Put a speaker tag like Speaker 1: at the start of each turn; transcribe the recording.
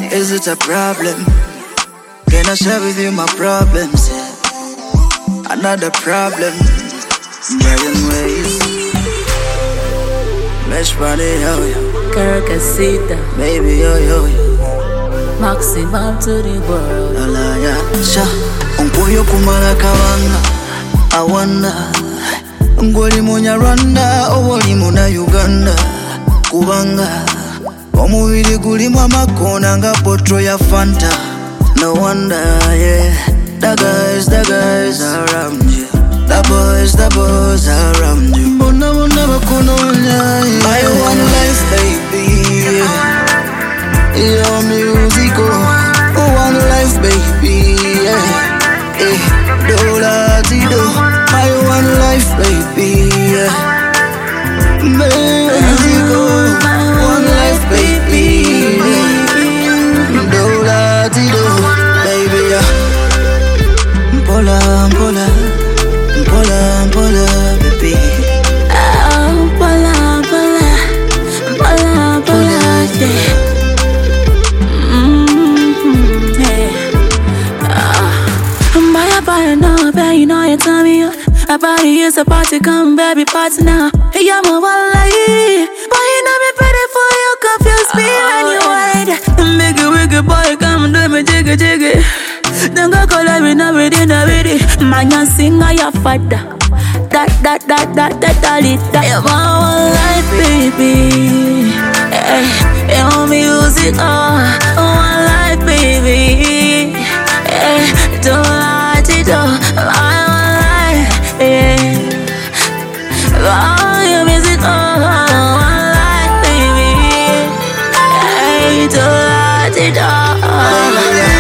Speaker 1: Is it a problem? Can I share with you my problems? Another problem, million ways. Mesh body, yo, yo.
Speaker 2: Caracasita,
Speaker 1: Baby, yo, yo, yo.
Speaker 2: maximum to the world.
Speaker 1: Alaya, sha. Unkuyo kumala kawanga. I wonder. Ngoli munya Rwanda, owoli muna Uganda. Kubanga. Omubiri gulimu amakona nga botro ya Fanta. No wonder, yeah. The guys around you. The boys around you. Bona bona bakunonya. I want life, baby. Your music, oh, one life, baby. Yeah. Eh, dola tido. I want life, baby. Yeah. Music, oh, one life, baby. Dola tido, baby. Yeah. Mpola, mpola, mpola, mpola, baby.
Speaker 2: Mpola, mpola, mpola, mpola, yeah. Buy no, baby, you know you tell me a party is a party, come baby, party now. Hey, I'm a walleye, boy, you know me pretty for you, confuse me anyway. Biggie, wiggy, boy, come do me jiggy, jiggy. Don't go call me, no, ready, no, ready. Man, you sing, I your father. That, you're my life, baby. Hey, your music, oh, one life, baby. Hey, don't lie, my life, yeah. Oh, your music, oh, one life, baby. Hey, don't lie,